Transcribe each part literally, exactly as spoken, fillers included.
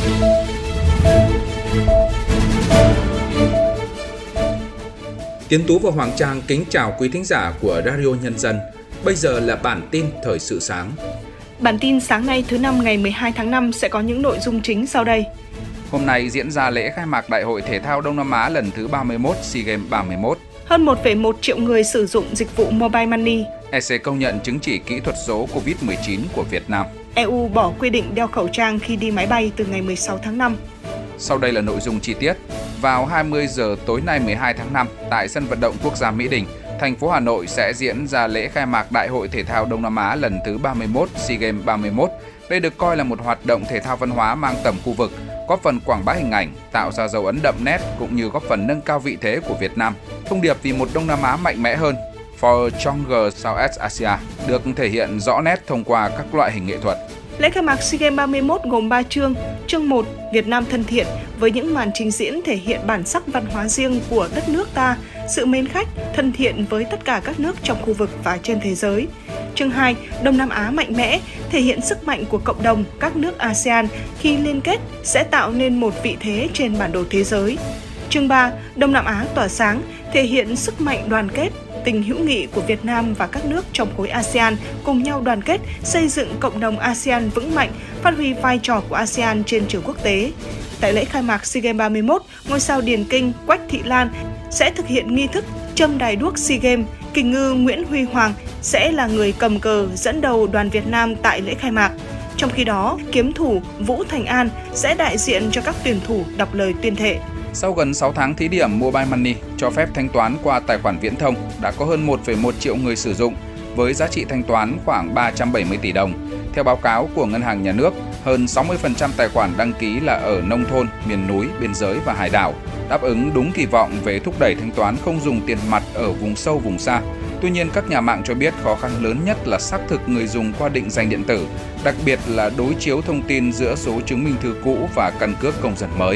Tiến Tú và Hoàng Trang kính chào quý thính giả của Radio Nhân dân. Bây giờ là bản tin thời sự sáng. Bản tin sáng nay thứ năm ngày mười hai tháng năm sẽ có những nội dung chính sau đây. Hôm nay diễn ra lễ khai mạc Đại hội Thể thao Đông Nam Á lần thứ ba mươi mốt SEA Games ba mươi mốt. Hơn một phẩy một triệu người sử dụng dịch vụ Mobile Money. e xê công nhận chứng chỉ kỹ thuật số covid mười chín của Việt Nam. e u bỏ quy định đeo khẩu trang khi đi máy bay từ ngày mười sáu tháng năm. Sau đây là nội dung chi tiết. Vào hai mươi giờ tối nay mười hai tháng năm, tại sân vận động quốc gia Mỹ Đình, thành phố Hà Nội sẽ diễn ra lễ khai mạc Đại hội Thể thao Đông Nam Á lần thứ ba mươi mốt SEA Games ba mươi mốt. Đây được coi là một hoạt động thể thao văn hóa mang tầm khu vực, góp phần quảng bá hình ảnh, tạo ra dấu ấn đậm nét cũng như góp phần nâng cao vị thế của Việt Nam. Thông điệp vì một Đông Nam Á mạnh mẽ hơn, For a Stronger Southeast Asia, được thể hiện rõ nét thông qua các loại hình nghệ thuật. Lễ khai mạc SEA Games ba mươi mốt gồm ba chương. Chương một, Việt Nam thân thiện, với những màn trình diễn thể hiện bản sắc văn hóa riêng của đất nước ta, sự mến khách, thân thiện với tất cả các nước trong khu vực và trên thế giới. Chương hai, Đông Nam Á mạnh mẽ, thể hiện sức mạnh của cộng đồng các nước a sê an khi liên kết sẽ tạo nên một vị thế trên bản đồ thế giới. Chương ba, Đông Nam Á tỏa sáng, thể hiện sức mạnh đoàn kết, tình hữu nghị của Việt Nam và các nước trong khối a sê an cùng nhau đoàn kết, xây dựng cộng đồng a sê an vững mạnh, phát huy vai trò của a sê an trên trường quốc tế. Tại lễ khai mạc SEA Games ba mươi mốt, ngôi sao điền kinh Quách Thị Lan sẽ thực hiện nghi thức châm đài đuốc SEA Games. Kình ngư Nguyễn Huy Hoàng sẽ là người cầm cờ dẫn đầu đoàn Việt Nam tại lễ khai mạc. Trong khi đó, kiếm thủ Vũ Thành An sẽ đại diện cho các tuyển thủ đọc lời tuyên thệ. Sau gần sáu tháng thí điểm Mobile Money cho phép thanh toán qua tài khoản viễn thông, đã có hơn một phẩy một triệu người sử dụng, với giá trị thanh toán khoảng ba trăm bảy mươi tỷ đồng. Theo báo cáo của Ngân hàng Nhà nước, hơn sáu mươi phần trăm tài khoản đăng ký là ở nông thôn, miền núi, biên giới và hải đảo, đáp ứng đúng kỳ vọng về thúc đẩy thanh toán không dùng tiền mặt ở vùng sâu, vùng xa. Tuy nhiên, các nhà mạng cho biết khó khăn lớn nhất là xác thực người dùng qua định danh điện tử, đặc biệt là đối chiếu thông tin giữa số chứng minh thư cũ và căn cước công dân mới.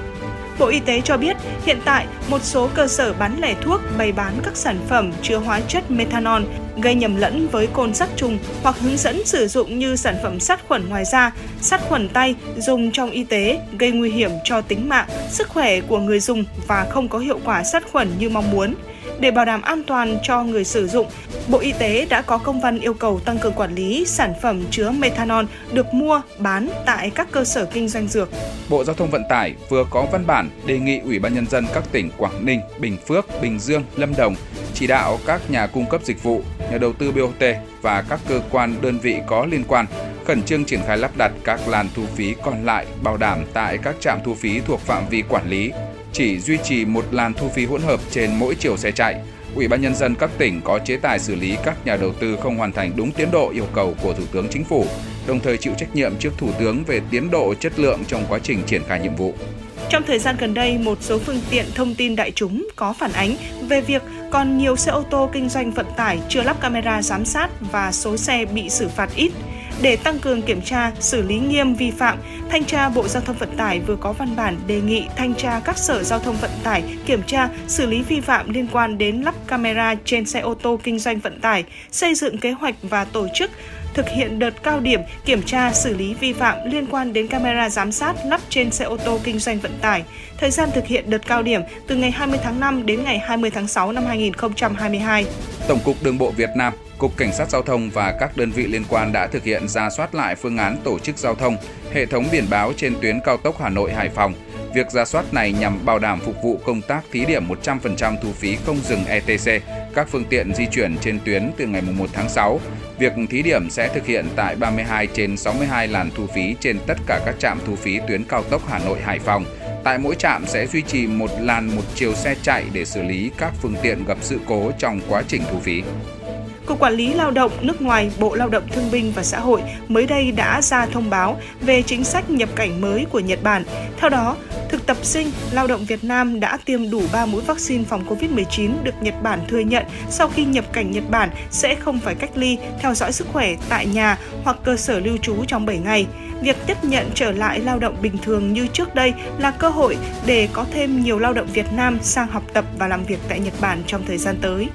Bộ Y tế cho biết, hiện tại, một số cơ sở bán lẻ thuốc bày bán các sản phẩm chứa hóa chất methanol gây nhầm lẫn với côn sắt trùng hoặc hướng dẫn sử dụng như sản phẩm sát khuẩn ngoài da, sát khuẩn tay dùng trong y tế, gây nguy hiểm cho tính mạng, sức khỏe của người dùng và không có hiệu quả sát khuẩn như mong muốn. Để bảo đảm an toàn cho người sử dụng, Bộ Y tế đã có công văn yêu cầu tăng cường quản lý sản phẩm chứa methanol được mua, bán tại các cơ sở kinh doanh dược. Bộ Giao thông Vận tải vừa có văn bản đề nghị Ủy ban Nhân dân các tỉnh Quảng Ninh, Bình Phước, Bình Dương, Lâm Đồng chỉ đạo các nhà cung cấp dịch vụ, nhà đầu tư bê o tê và các cơ quan đơn vị có liên quan khẩn trương triển khai lắp đặt các làn thu phí còn lại, bảo đảm tại các trạm thu phí thuộc phạm vi quản lý chỉ duy trì một làn thu phí hỗn hợp trên mỗi chiều xe chạy. Ủy ban Nhân dân các tỉnh có chế tài xử lý các nhà đầu tư không hoàn thành đúng tiến độ yêu cầu của Thủ tướng Chính phủ, đồng thời chịu trách nhiệm trước Thủ tướng về tiến độ chất lượng trong quá trình triển khai nhiệm vụ. Trong thời gian gần đây, một số phương tiện thông tin đại chúng có phản ánh về việc còn nhiều xe ô tô kinh doanh vận tải chưa lắp camera giám sát và số xe bị xử phạt ít. Để tăng cường kiểm tra, xử lý nghiêm vi phạm, Thanh tra Bộ Giao thông Vận tải vừa có văn bản đề nghị thanh tra các sở giao thông vận tải kiểm tra, xử lý vi phạm liên quan đến lắp camera trên xe ô tô kinh doanh vận tải, xây dựng kế hoạch và tổ chức thực hiện đợt cao điểm kiểm tra xử lý vi phạm liên quan đến camera giám sát lắp trên xe ô tô kinh doanh vận tải. Thời gian thực hiện đợt cao điểm từ ngày hai mươi tháng năm đến ngày hai mươi tháng sáu năm hai nghìn không trăm hai mươi hai. Tổng cục Đường bộ Việt Nam, Cục Cảnh sát Giao thông và các đơn vị liên quan đã thực hiện rà soát lại phương án tổ chức giao thông, hệ thống biển báo trên tuyến cao tốc Hà Nội - Hải Phòng. Việc rà soát này nhằm bảo đảm phục vụ công tác thí điểm một trăm phần trăm thu phí không dừng e tê xê các phương tiện di chuyển trên tuyến từ ngày mùng một tháng sáu. Việc thí điểm sẽ thực hiện tại ba mươi hai trên sáu mươi hai làn thu phí trên tất cả các trạm thu phí tuyến cao tốc Hà Nội - Hải Phòng. Tại mỗi trạm sẽ duy trì một làn một chiều xe chạy để xử lý các phương tiện gặp sự cố trong quá trình thu phí. Cục Quản lý Lao động nước ngoài, Bộ Lao động Thương binh và Xã hội mới đây đã ra thông báo về chính sách nhập cảnh mới của Nhật Bản. Theo đó, thực tập sinh lao động Việt Nam đã tiêm đủ ba mũi vaccine phòng covid mười chín được Nhật Bản thừa nhận sau khi nhập cảnh Nhật Bản sẽ không phải cách ly, theo dõi sức khỏe tại nhà hoặc cơ sở lưu trú trong bảy ngày. Việc tiếp nhận trở lại lao động bình thường như trước đây là cơ hội để có thêm nhiều lao động Việt Nam sang học tập và làm việc tại Nhật Bản trong thời gian tới.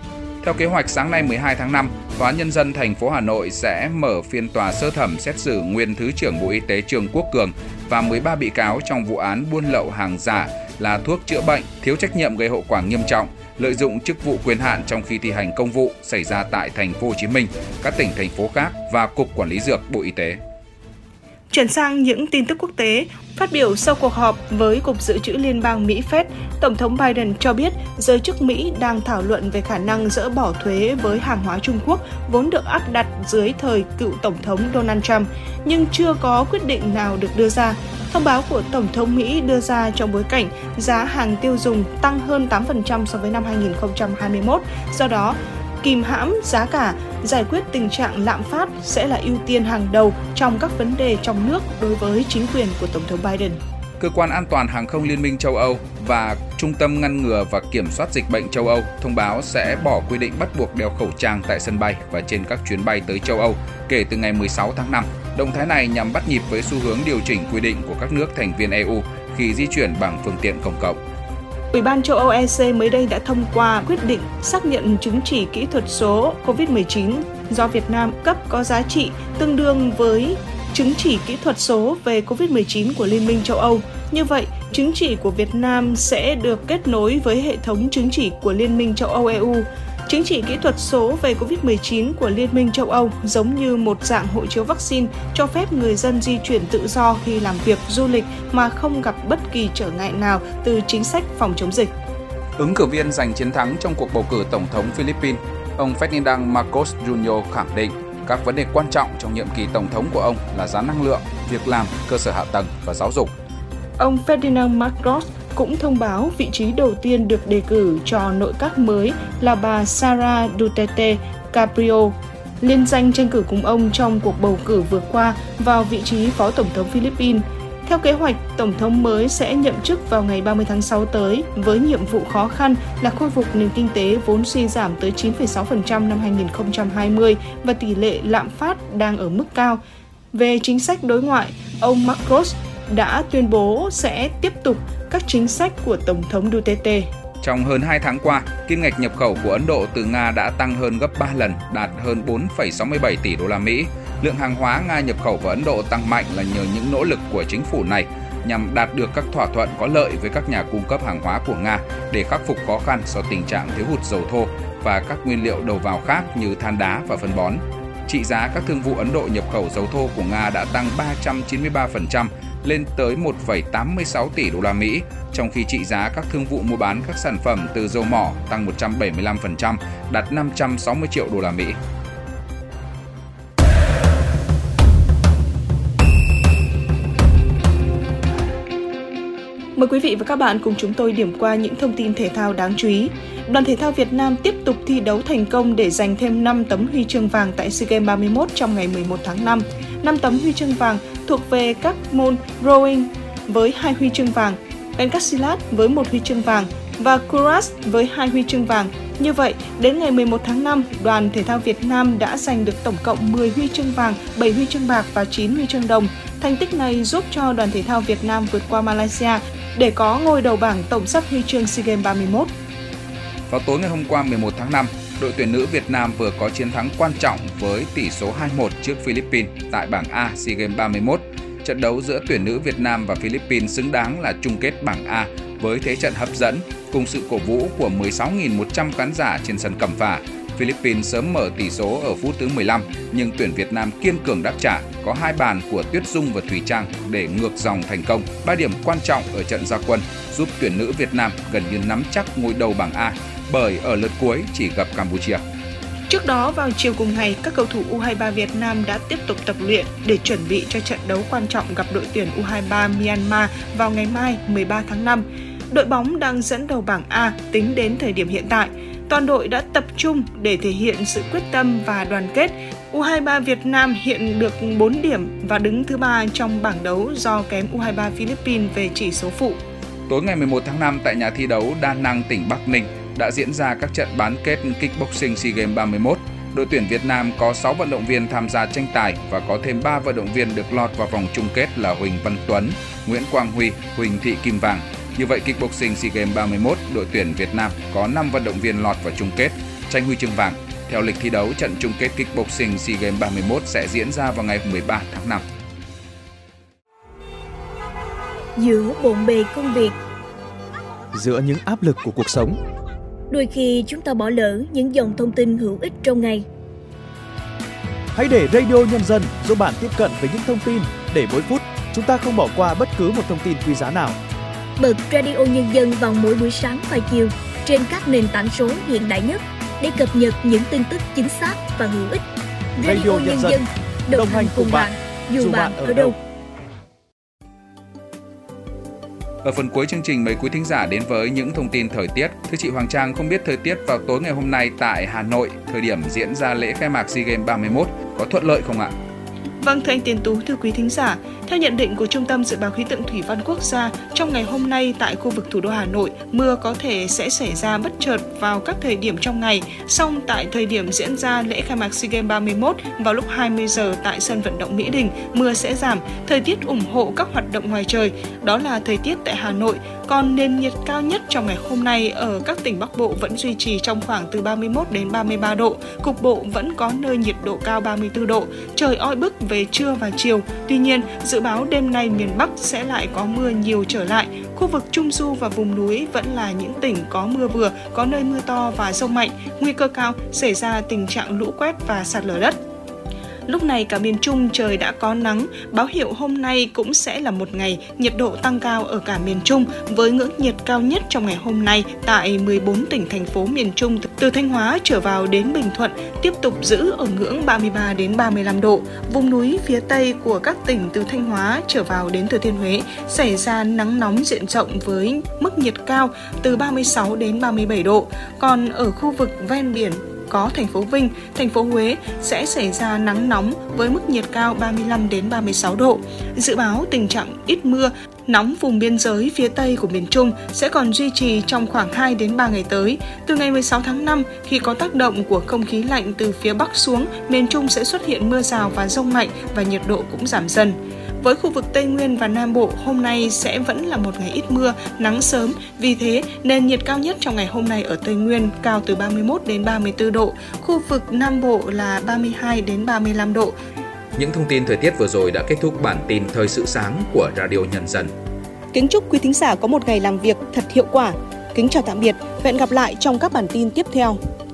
Theo kế hoạch, sáng nay mười hai tháng năm, Tòa án Nhân dân thành phố Hà Nội sẽ mở phiên tòa sơ thẩm xét xử nguyên Thứ trưởng Bộ Y tế Trương Quốc Cường và mười ba bị cáo trong vụ án buôn lậu hàng giả là thuốc chữa bệnh, thiếu trách nhiệm gây hậu quả nghiêm trọng, lợi dụng chức vụ quyền hạn trong khi thi hành công vụ xảy ra tại thành phố Hồ Chí Minh, các tỉnh thành phố khác và Cục Quản lý Dược Bộ Y tế. Chuyển sang những tin tức quốc tế, phát biểu sau cuộc họp với Cục Dự trữ Liên bang Mỹ Fed, Tổng thống Biden cho biết giới chức Mỹ đang thảo luận về khả năng dỡ bỏ thuế với hàng hóa Trung Quốc vốn được áp đặt dưới thời cựu Tổng thống Donald Trump, nhưng chưa có quyết định nào được đưa ra. Thông báo của Tổng thống Mỹ đưa ra trong bối cảnh giá hàng tiêu dùng tăng hơn tám phần trăm so với năm hai nghìn không trăm hai mươi mốt, do đó kìm hãm giá cả, giải quyết tình trạng lạm phát sẽ là ưu tiên hàng đầu trong các vấn đề trong nước đối với chính quyền của Tổng thống Biden. Cơ quan An toàn Hàng không Liên minh châu Âu và Trung tâm Ngăn ngừa và Kiểm soát Dịch bệnh châu Âu thông báo sẽ bỏ quy định bắt buộc đeo khẩu trang tại sân bay và trên các chuyến bay tới châu Âu kể từ ngày mười sáu tháng năm. Động thái này nhằm bắt nhịp với xu hướng điều chỉnh quy định của các nước thành viên e u khi di chuyển bằng phương tiện công cộng. Ủy ban châu Âu e xê mới đây đã thông qua quyết định xác nhận chứng chỉ kỹ thuật số covid mười chín do Việt Nam cấp có giá trị tương đương với chứng chỉ kỹ thuật số về covid mười chín của Liên minh châu Âu. Như vậy, chứng chỉ của Việt Nam sẽ được kết nối với hệ thống chứng chỉ của Liên minh châu Âu e u. Chứng chỉ kỹ thuật số về covid mười chín của Liên minh châu Âu giống như một dạng hộ chiếu vaccine cho phép người dân di chuyển tự do khi làm việc, du lịch mà không gặp bất kỳ trở ngại nào từ chính sách phòng chống dịch. Ứng cử viên giành chiến thắng trong cuộc bầu cử Tổng thống Philippines, ông Ferdinand Marcos Junior khẳng định các vấn đề quan trọng trong nhiệm kỳ Tổng thống của ông là giá năng lượng, việc làm, cơ sở hạ tầng và giáo dục. Ông Ferdinand Marcos cũng thông báo vị trí đầu tiên được đề cử cho nội các mới là bà Sara Duterte Carpio, liên danh tranh cử cùng ông trong cuộc bầu cử vừa qua vào vị trí Phó Tổng thống Philippines. Theo kế hoạch, Tổng thống mới sẽ nhậm chức vào ngày ba mươi tháng sáu tới với nhiệm vụ khó khăn là khôi phục nền kinh tế vốn suy giảm tới chín phẩy sáu phần trăm năm hai nghìn không trăm hai mươi và tỷ lệ lạm phát đang ở mức cao. Về chính sách đối ngoại, ông Marcos đã tuyên bố sẽ tiếp tục các chính sách của Tổng thống Duterte. Trong hơn hai tháng qua, kim ngạch nhập khẩu của Ấn Độ từ Nga đã tăng hơn gấp ba lần, đạt hơn bốn phẩy sáu mươi bảy tỷ đô la Mỹ. Lượng hàng hóa Nga nhập khẩu vào Ấn Độ tăng mạnh là nhờ những nỗ lực của chính phủ này nhằm đạt được các thỏa thuận có lợi với các nhà cung cấp hàng hóa của Nga để khắc phục khó khăn do tình trạng thiếu hụt dầu thô và các nguyên liệu đầu vào khác như than đá và phân bón. Trị giá các thương vụ Ấn Độ nhập khẩu dầu thô của Nga đã tăng ba trăm chín mươi ba phần trăm lên tới một phẩy tám mươi sáu tỷ đô la Mỹ, trong khi trị giá các thương vụ mua bán các sản phẩm từ dầu mỏ tăng một trăm bảy mươi lăm phần trăm, đạt năm trăm sáu mươi triệu đô la Mỹ. Mời quý vị và các bạn cùng chúng tôi điểm qua những thông tin thể thao đáng chú ý. Đoàn thể thao Việt Nam tiếp tục thi đấu thành công để giành thêm năm tấm huy chương vàng tại SEA Games ba mươi mốt trong ngày mười một tháng năm. năm tấm huy chương vàng thuộc về các môn rowing với hai huy chương vàng, pencasilat với một huy chương vàng và kuras với hai huy chương vàng. Như vậy, đến ngày mười một tháng năm, đoàn thể thao Việt Nam đã giành được tổng cộng mười huy chương vàng, bảy huy chương bạc và chín huy chương đồng. Thành tích này giúp cho đoàn thể thao Việt Nam vượt qua Malaysia để có ngôi đầu bảng tổng sắp huy chương SEA Games ba mươi mốt. Vào tối ngày hôm qua mười một tháng năm, đội tuyển nữ Việt Nam vừa có chiến thắng quan trọng với tỷ số hai một trước Philippines tại bảng A SEA Games ba mươi mốt. Trận đấu giữa tuyển nữ Việt Nam và Philippines xứng đáng là chung kết bảng A với thế trận hấp dẫn cùng sự cổ vũ của mười sáu nghìn một trăm khán giả trên sân Cẩm Phả. Philippines sớm mở tỷ số ở phút thứ mười lăm, nhưng tuyển Việt Nam kiên cường đáp trả, có hai bàn của Tuyết Dung và Thùy Trang để ngược dòng thành công. Ba điểm quan trọng ở trận ra quân giúp tuyển nữ Việt Nam gần như nắm chắc ngôi đầu bảng A, bởi ở lượt cuối chỉ gặp Campuchia. Trước đó, vào chiều cùng ngày, các cầu thủ U hai mươi ba Việt Nam đã tiếp tục tập luyện để chuẩn bị cho trận đấu quan trọng gặp đội tuyển U hai mươi ba Myanmar vào ngày mai mười ba tháng năm. Đội bóng đang dẫn đầu bảng A tính đến thời điểm hiện tại. Toàn đội đã tập trung để thể hiện sự quyết tâm và đoàn kết. U hai mươi ba Việt Nam hiện được bốn điểm và đứng thứ ba trong bảng đấu do kém U hai mươi ba Philippines về chỉ số phụ. Tối ngày mười một tháng năm tại nhà thi đấu Đa Năng, tỉnh Bắc Ninh đã diễn ra các trận bán kết kickboxing SEA Games ba mươi mốt. Đội tuyển Việt Nam có sáu vận động viên tham gia tranh tài và có thêm ba vận động viên được lọt vào vòng chung kết là Huỳnh Văn Tuấn, Nguyễn Quang Huy, Huỳnh Thị Kim Vàng. Như vậy, kickboxing SEA Games ba mươi mốt, đội tuyển Việt Nam có năm vận động viên lọt vào chung kết tranh huy chương vàng. Theo lịch thi đấu, trận chung kết kickboxing SEA Games ba mươi mốt sẽ diễn ra vào ngày mười ba tháng năm. Giữa bộn bề công việc, giữa những áp lực của cuộc sống, đôi khi chúng ta bỏ lỡ những dòng thông tin hữu ích trong ngày. Hãy để Radio Nhân dân giúp bạn tiếp cận với những thông tin để mỗi phút chúng ta không bỏ qua bất cứ một thông tin quý giá nào. Bật Radio Nhân dân vào mỗi buổi sáng và chiều trên các nền tảng số hiện đại nhất để cập nhật những tin tức chính xác và hữu ích. Radio, Radio Nhân dân, đồng, đồng hành cùng bạn, dù, dù bạn ở đâu. Ở phần cuối chương trình, mời quý thính giả đến với những thông tin thời tiết. Thưa chị Hoàng Trang, không biết thời tiết vào tối ngày hôm nay tại Hà Nội, thời điểm diễn ra lễ khai mạc SEA Games ba mươi mốt, có thuận lợi không ạ? Vâng, thưa anh Tiến Tú, thưa quý thính giả, theo nhận định của Trung tâm Dự báo Khí tượng Thủy văn Quốc gia, trong ngày hôm nay tại khu vực thủ đô Hà Nội, mưa có thể sẽ xảy ra bất chợt vào các thời điểm trong ngày. Song tại thời điểm diễn ra lễ khai mạc SEA Games ba mươi mốt vào lúc hai mươi giờ tại sân vận động Mỹ Đình, mưa sẽ giảm, thời tiết ủng hộ các hoạt động ngoài trời. Đó là thời tiết tại Hà Nội. Còn nền nhiệt cao nhất trong ngày hôm nay ở các tỉnh Bắc Bộ vẫn duy trì trong khoảng từ ba mươi mốt đến ba mươi ba độ. Cục bộ vẫn có nơi nhiệt độ cao ba mươi tư độ. Trời oi bức về trưa và chiều. Tuy nhiên, dự báo đêm nay miền Bắc sẽ lại có mưa nhiều trở lại. Khu vực Trung Du và vùng núi vẫn là những tỉnh có mưa vừa, có nơi mưa to và dông mạnh. Nguy cơ cao xảy ra tình trạng lũ quét và sạt lở đất. Lúc này cả miền Trung trời đã có nắng, báo hiệu hôm nay cũng sẽ là một ngày nhiệt độ tăng cao ở cả miền Trung với ngưỡng nhiệt cao nhất trong ngày hôm nay tại mười bốn tỉnh thành phố miền Trung từ Thanh Hóa trở vào đến Bình Thuận tiếp tục giữ ở ngưỡng ba mươi ba đến ba mươi lăm độ. Vùng núi phía Tây của các tỉnh từ Thanh Hóa trở vào đến Thừa Thiên Huế xảy ra nắng nóng diện rộng với mức nhiệt cao từ ba mươi sáu đến ba mươi bảy độ. Còn ở khu vực ven biển có thành phố Vinh, thành phố Huế sẽ xảy ra nắng nóng với mức nhiệt cao ba mươi lăm đến ba mươi sáu độ. Dự báo tình trạng ít mưa, nóng vùng biên giới phía Tây của miền Trung sẽ còn duy trì trong khoảng hai đến ba ngày tới. Từ ngày mười sáu tháng năm, khi có tác động của không khí lạnh từ phía Bắc xuống, miền Trung sẽ xuất hiện mưa rào và dông mạnh và nhiệt độ cũng giảm dần. Với khu vực Tây Nguyên và Nam Bộ, hôm nay sẽ vẫn là một ngày ít mưa, nắng sớm. Vì thế, nền nhiệt cao nhất trong ngày hôm nay ở Tây Nguyên cao từ ba mươi mốt đến ba mươi tư độ, khu vực Nam Bộ là ba mươi hai đến ba mươi lăm độ. Những thông tin thời tiết vừa rồi đã kết thúc bản tin Thời sự sáng của Radio Nhân dân. Kính chúc quý thính giả có một ngày làm việc thật hiệu quả. Kính chào tạm biệt, hẹn gặp lại trong các bản tin tiếp theo.